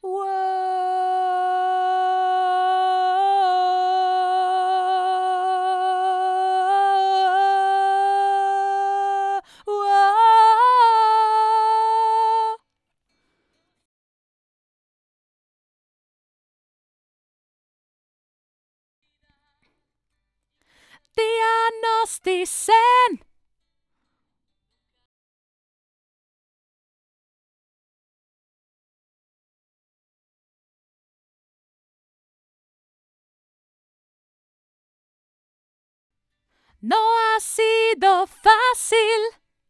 Whoa, whoa. Diagnostisen. No ha sido fácil.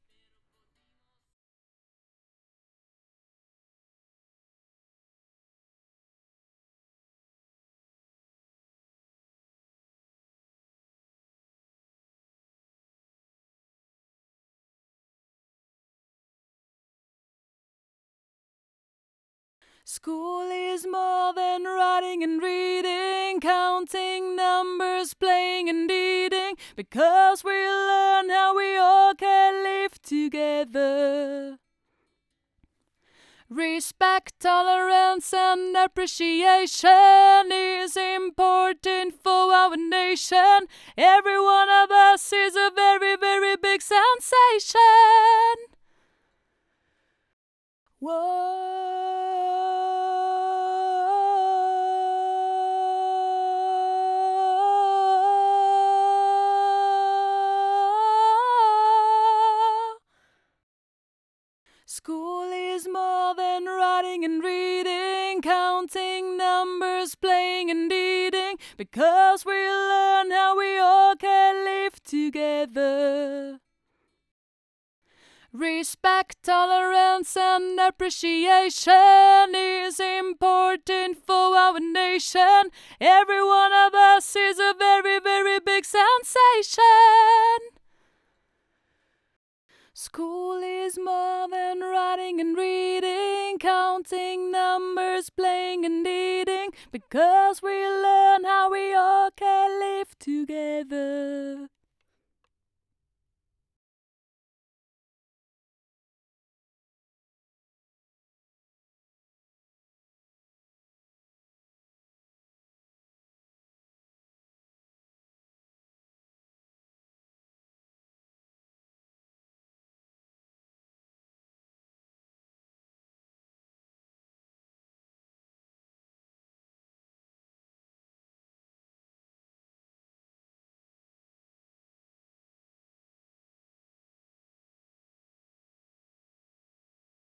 School is more than writing and reading, counting numbers, playing and eating, because we learn how we all can live together. Respect, tolerance, and appreciation is important for our nation. Every one of us is a very, very big sensation. Whoa. School is more than writing and reading, counting numbers, playing and eating, because we learn how we all can live together. Respect, tolerance, and appreciation is important for our nation. Every one of us is a very, very big sensation. School is more than writing and reading, counting numbers, playing and eating, because we learn how we all can live together.